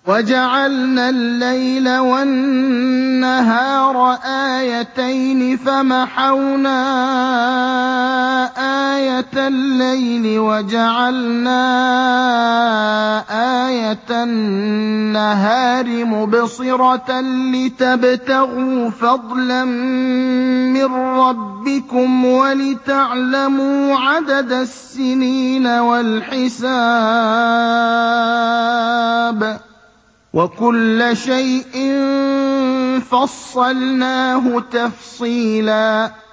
وَجَعَلْنَا اللَّيْلَ وَالنَّهَارَ آيَتَيْنِ فَمَحَوْنَا آيَةَ اللَّيْلِ وَجَعَلْنَا آيَةَ النَّهَارِ مُبْصِرَةً لِّتَبْتَغُوا فَضْلًا مِّن رَّبِّكُمْ وَلِتَعْلَمُوا عَدَدَ السِّنِينَ وَالْحِسَابَ ۚ وَكُلَّ شَيْءٍ فَصَّلْنَاهُ تَفْصِيلًا